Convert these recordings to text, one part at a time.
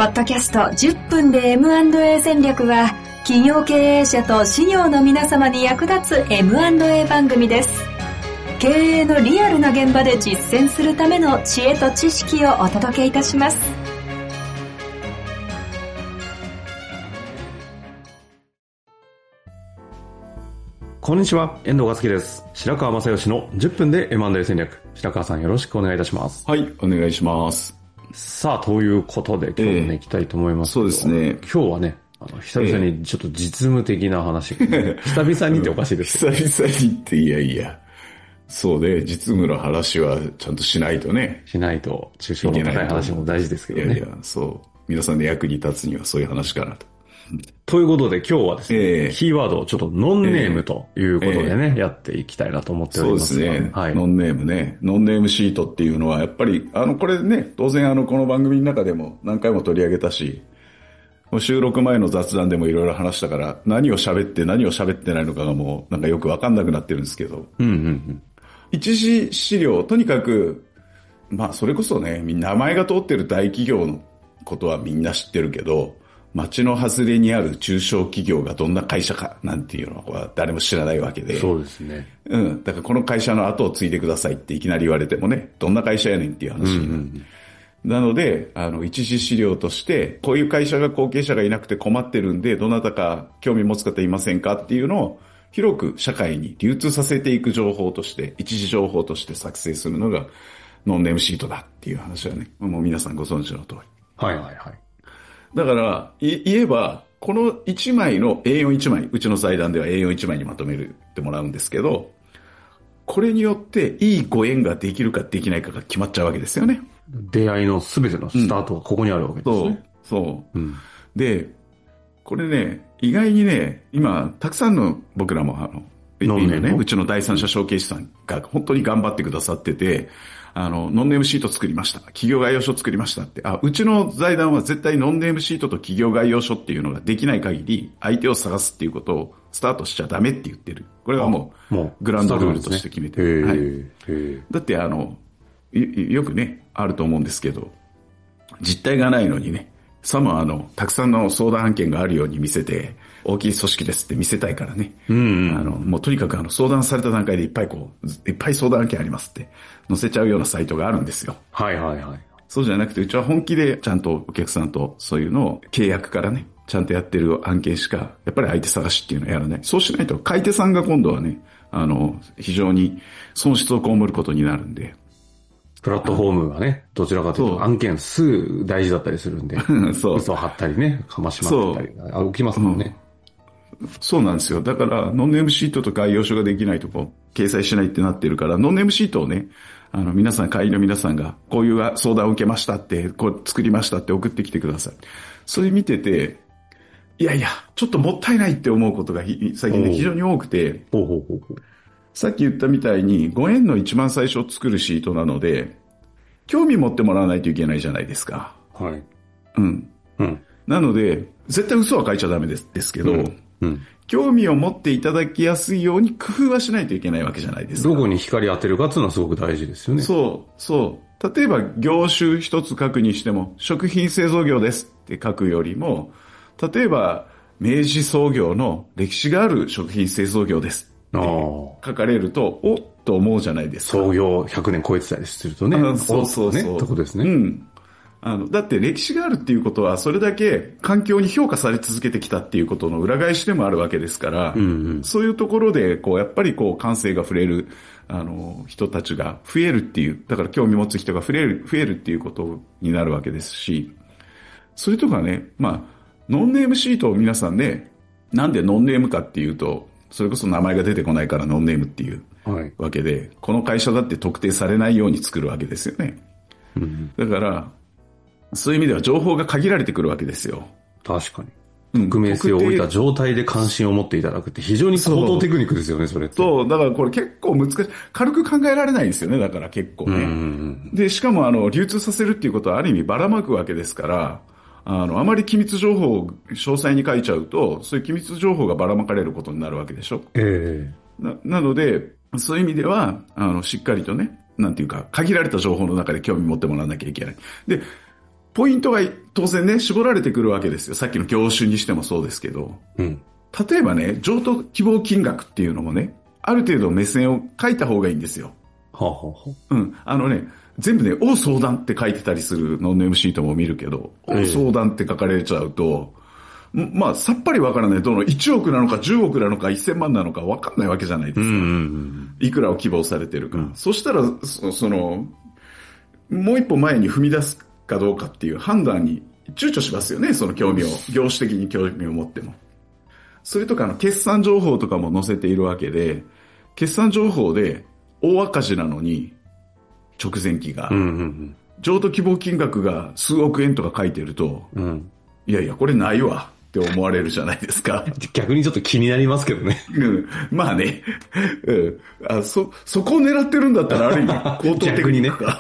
ポッドキャスト10分で M&A 戦略は、企業経営者と事業の皆様に役立つ M&A 番組です。経営のリアルな現場で実践するための知恵と知識をお届けいたします。 こんにちは、遠藤和樹です。白川正義の10分で M&A 戦略。白川さんよろしくお願いいたします。 はい、お願いします。 さあ、ということで今日もね、行きたいと思いますけど、 そうですね。 今日はね、久々にちょっと実務的な話、久々にっておかしいですけど。 久々にって、いやいや。そうね、実務の話はちゃんとしないとね。 しないと、抽象の高い話も大事ですけどね。 いやいや、そう。皆さんの役に立つにはそういう話かなと。 ということで今日はですね、キーワードをちょっとノンネームということでね、やっていきたいなと思っておりますが。 そうですね。 はい。 ノンネームね。ノンネームシートっていうのはやっぱり、これね、当然この番組の中でも何回も取り上げたし、収録前の雑談でもいろいろ話したから、何を喋って何を喋ってないのかがもうなんかよくわかんなくなってるんですけど。一次資料、とにかく、まあそれこそね、名前が通ってる大企業のことはみんな知ってるけど、街の外れにある中小企業がどんな会社かなんていうのは誰も知らないわけで。 そうですね。 だからこの会社の後を継いでくださいっていきなり言われてもね、どんな会社やねんっていう話になる。なので、一次資料として、こういう会社が後継者がいなくて困ってるんで、どなたか興味持つ方いませんかっていうのを、広く社会に流通させていく情報として、一次情報として作成するのが、ノンネームシートだっていう話はね、もう皆さんご存知の通り。 はいはいはい。 だから、言えば、この1枚の A41 枚、うちの財団では A41 枚にまとめてもらうんですけど、これによっていいご縁ができるかできないかが決まっちゃうわけですよね。 出会いのすべてのスタートがここにあるわけですね。 そう。で、これね、意外にね、今、たくさんの僕らも今ね、うちの第三者承継士さんが本当に頑張ってくださってて、ノンネームシート作りました。企業概要書作りましたって。うちの財団は絶対ノンネームシートと企業概要書っていうのができない限り、相手を探すっていうことをスタートしちゃダメって言ってる。これはもうグランドルールとして決めてる。はい。だってよくね、あると思うんですけど、実態がないのにね、さもたくさんの相談案件があるように見せて、大きい組織ですって見せたいからね。もうとにかく相談された段階でいっぱい相談案件ありますって載せちゃうようなサイトがあるんですよ。 はいはいはい。 そうじゃなくて、うちは本気でちゃんとお客さんとそういうのを契約からね、ちゃんとやってる案件しか、やっぱり相手探しっていうのをやらない。そうしないと、買い手さんが今度はね、非常に損失を被ることになるんで。 プラットフォームがね、どちらかというと案件数大事だったりするんで、嘘を張ったりね、かましまったり、起きますもんね。 そうなんですよ。だから、ノンネームシートと概要書ができないと掲載しないってなってるから、ノンネームシートをね、皆さん、会員の皆さんが、こういう相談を受けましたって、こう作りましたって送ってきてください。それ見てて、いやいや、ちょっともったいないって思うことが最近ね、非常に多くて、さっき言ったみたいに、ご縁の一番最初作るシートなので、興味持ってもらわないといけないじゃないですか。 はい。 なので、絶対嘘は書いちゃダメですけど、興味を持っていただきやすいように工夫はしないといけないわけじゃないですか。 どこに光当てるかっていうのはすごく大事ですよね。 そう。例えば、業種一つ書くにしても、食品製造業ですって書くよりも、例えば、明治創業の歴史がある食品製造業ですって書かれると、おっと思うじゃないですか。 創業100年超えてたりするとね。 そう。 ってことですね。 だって歴史があるっていうことは、それだけ環境に評価され続けてきたっていうことの裏返しでもあるわけですから、そういうところで、やっぱり感性が触れる、人たちが増えるっていう、だから興味持つ人が増えるっていうことになるわけですし、それとかね、ノンネームシートを皆さんね、なんでノンネームかっていうと、それこそ名前が出てこないからノンネームっていうわけで、この会社だって特定されないように作るわけですよね。だから、そういう意味では情報が限られてくるわけですよ。 確かに。匿名性を置いた状態で関心を持っていただくって非常に高等テクニックですよね、それって。 そう、だからこれ結構難しい。軽く考えられないんですよね、だから結構ね。で、しかも流通させるっていうことはある意味ばらまくわけですから、あまり機密情報を詳細に書いちゃうと、そういう機密情報がばらまかれることになるわけでしょ。なので、そういう意味では、しっかりとね、なんていうか、限られた情報の中で興味持ってもらわなきゃいけない。で、 ポイントが当然ね、絞られてくるわけですよ。さっきの業種にしてもそうですけど。 うん。 例えばね、譲渡希望金額っていうのもね、ある程度目線を書いた方がいいんですよ。 はあはあはうん。全部ね、お相談って書いてたりするノンネームシートも見るけど、お相談って書かれちゃうと、まあ、さっぱりわからない。どの1億なのか10億なのか1000万なのかわかんないわけじゃないですか。いくらを希望されてるか。そしたら、もう一歩前に踏み出すかどうかっていう判断に躊躇しますよね。その興味を、業種的に興味を持っても。それとか決算情報とかも載せているわけで、決算情報で大赤字なのに、直前期が、譲渡希望金額が数億円とか書いてると、いやいや、これないわって思われるじゃないですか。 逆にちょっと気になりますけどね。 まあね、そこを狙ってるんだったらある意味、高等テクニックか。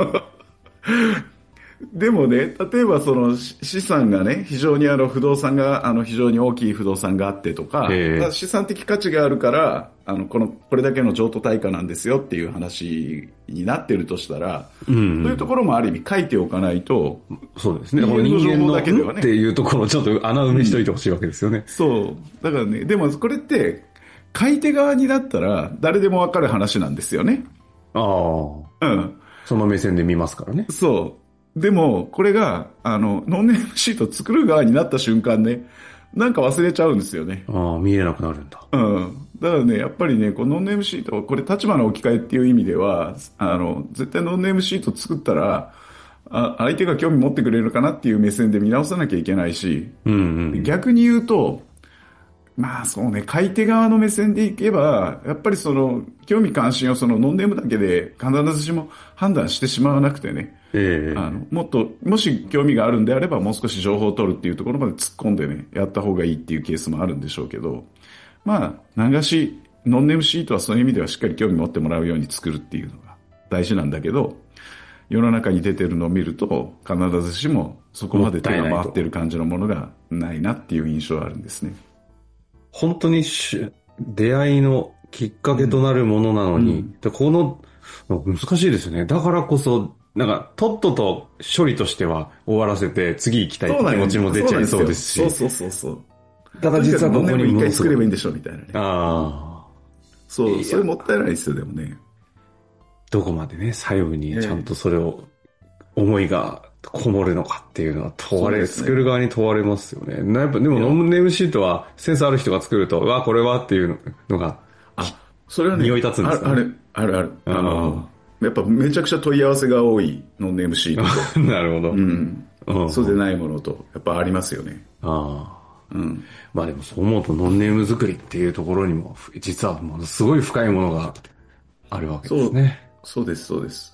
でもね、例えばその資産がね、非常に不動産が、非常に大きい不動産があってとか、資産的価値があるから、これだけの譲渡対価なんですよっていう話になってるとしたら、そういうところもある意味書いておかないと、 そうですね。人間のだけではね。っていうところをちょっと穴埋めしといてほしいわけですよね。 そう。だからね、でもこれって、買い手側になったら誰でもわかる話なんですよね。 ああ。その目線で見ますからね。 そう。でも、これが、ノンネームシート作る側になった瞬間ね、なんか忘れちゃうんですよね。 ああ、見えなくなるんだ。 だからね、やっぱりね、このノンネームシート、これ立場の置き換えっていう意味では、絶対ノンネームシート作ったら、相手が興味持ってくれるかなっていう目線で見直さなきゃいけないし、逆に言うと、まあそうね、買い手側の目線でいけば、やっぱり興味関心をノンネームだけで必ずしも判断してしまわなくてね、もし興味があるんであればもう少し情報を取るっていうところまで突っ込んでね、やった方がいいっていうケースもあるんでしょうけど、まあ、流し、ノンネームシートはそういう意味ではしっかり興味持ってもらうように作るっていうのが大事なんだけど、世の中に出てるのを見ると、必ずしもそこまで手が回ってる感じのものがないなっていう印象はあるんですね。 本当に出会いのきっかけとなるものなのに、この、難しいですよね。だからこそ、とっとと処理としては終わらせて次行きたいって気持ちも出ちゃいそうですし。 そう。 だから実はここに一回作ればいいんでしょみたいなね。それもったいないですよ、でもね。 どこまでね、細部にちゃんとそれを、思いがこもるのかっていうのは作る側に問われますよね。やっぱでもノンネームシートはセンスある人が作ると、これはっていうのが、 それはね、 匂い立つんですかね。 ある。やっぱめちゃくちゃ問い合わせが多いノンネームシートと。 なるほど。そうでないものと、やっぱありますよね。 まあでもそう思うとノンネーム作りっていうところにも、実はものすごい深いものがあるわけですね。 そうです。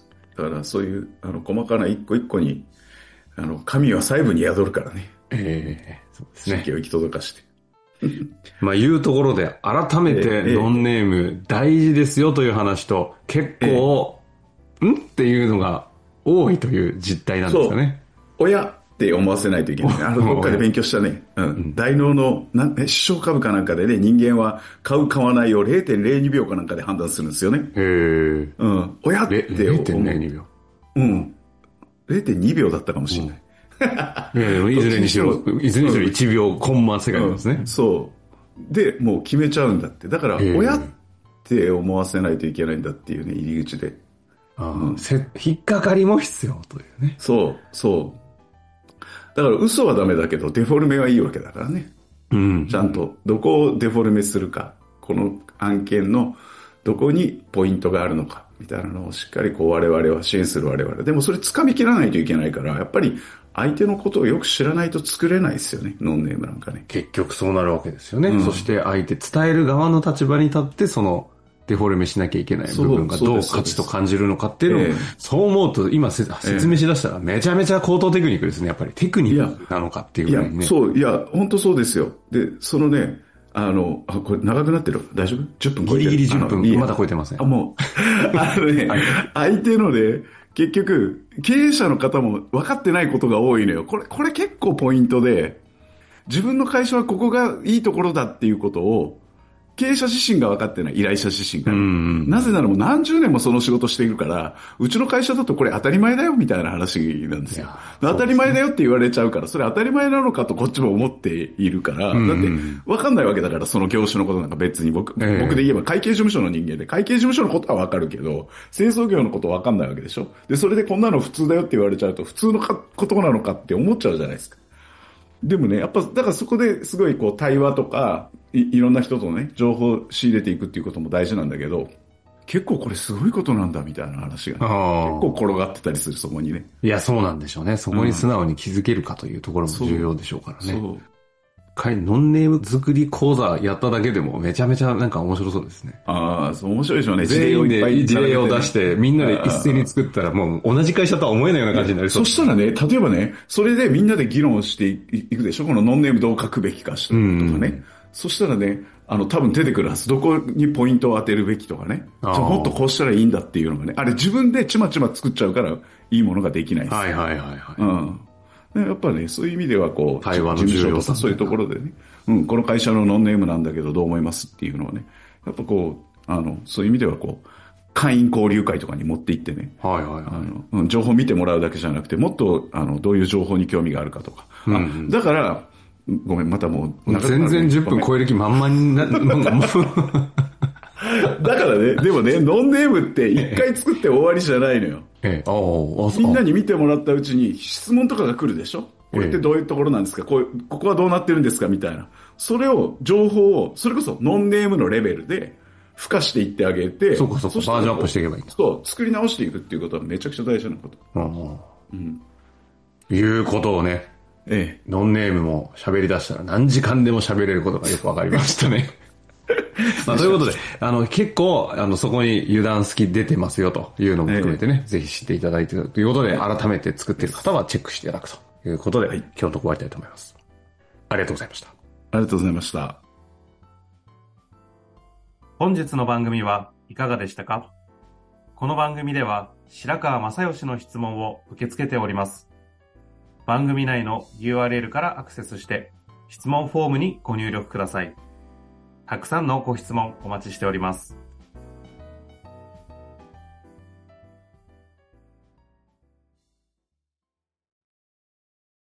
だからそういう、細かな一個一個に、神は細部に宿るからね。 そうですね。 神経を行き届かして。 まあいうところで、改めてノンネーム大事ですよという話と、結構、っていうのが多いという実態なんですよね。 親って思わせないといけない。どっかで勉強したね。大脳の、視床株かなんかでね、人間は買う買わないを 0.02 秒かなんかで判断するんですよね。親って思う。 0.02秒。 0.2 秒だったかもしれない。 でもいずれにしろ1秒コンマ世界なんですね。 そう。で、もう決めちゃうんだって。だから、親って思わせないといけないんだっていうね、入り口で。 引っかかりも必要というね。 そう。だから嘘はダメだけど、デフォルメはいいわけだからね。ちゃんと、どこをデフォルメするか、この案件のどこにポイントがあるのか、みたいなのをしっかり我々は支援する我々。でもそれ掴み切らないといけないから、やっぱり相手のことをよく知らないと作れないですよね、ノンネームなんかね。 結局そうなるわけですよね。そして伝える側の立場に立って、デフォルメしなきゃいけない部分がどう価値と感じるのかっていうのを、そう思うと今説明しだしたらめちゃめちゃ高等テクニックですね。やっぱりテクニックなのかっていうぐらいね。 本当そうですよ。で、これ長くなってる？大丈夫？ 10 分超えてる？ ギリギリ10分。まだ超えてません。 もう、相手のね、結局、経営者の方も分かってないことが多いのよ。これ結構ポイントで、自分の会社はここがいいところだっていうことを、 経営者自身が分かってない、依頼者自身が、なぜならもう何十年もその仕事しているから、うちの会社だとこれ当たり前だよみたいな話なんですよ。当たり前だよって言われちゃうから、それ当たり前なのかとこっちも思っているから、だって分かんないわけだから、その業種のことなんか別に僕で言えば会計事務所の人間で、会計事務所のことは分かるけど、製造業のことは分かんないわけでしょ。で、それでこんなの普通だよって言われちゃうと、普通のことなのかって思っちゃうじゃないですか。でもね、やっぱ、だからそこですごいこう対話とか、いろんな人とね、情報を仕入れていくっていうことも大事なんだけど、結構これすごいことなんだみたいな話が、ね、結構転がってたりする、そこにね。 いや、そうなんでしょうね。そこに素直に気づけるかというところも重要でしょうからね。そう。ノンネーム作り講座やっただけでもめちゃめちゃなんか面白そうですね。 ああ、そう面白いでしょうね。 全員で事例を出して、みんなで一斉に作ったらもう同じ会社とは思えないような感じになりそう。 そしたらね、例えばね、それでみんなで議論していくでしょ。このノンネームどう書くべきかとかね。そしたらね、多分出てくるはず。どこにポイントを当てるべきとかね。じゃあもっとこうしたらいいんだっていうのがね。あれ自分でちまちま作っちゃうからいいものができないです。 はいはいはいはい。 やっぱね、そういう意味ではこう、 対話の重要さ、 そういうところでね、この会社のノンネームなんだけどどう思いますっていうのはね、やっぱこう、そういう意味ではこう、会員交流会とかに持って行ってね、 はいはいはい。 情報見てもらうだけじゃなくて、もっと、どういう情報に興味があるかとか。だから、ごめん、またもう、 全然10分超える気満々になる。 だからね、でもね、ノンネームって一回作って終わりじゃないのよ。みんなに見てもらったうちに質問とかが来るでしょ。これってどういうところなんですか、ここはどうなってるんですかみたいな。それを、情報を、それこそノンネームのレベルで付加していってあげて、 そうか、バージョンアップしていけばいいんだ。 そう、作り直していくっていうことはめちゃくちゃ大事なこと。 いうことをね、ノンネームも喋り出したら何時間でも喋れることがよくわかりましたね。ということで、結構、そこに油断好き出てますよというのも含めてね、ぜひ知っていただいているということで、改めて作っている方はチェックしていただくということで、今日のところ終わりたいと思います。ありがとうございました。 ありがとうございました。 本日の番組はいかがでしたか？この番組では、白川正義の質問を受け付けております。番組内の URL からアクセスして、質問フォームにご入力ください。たくさんのご質問お待ちしております。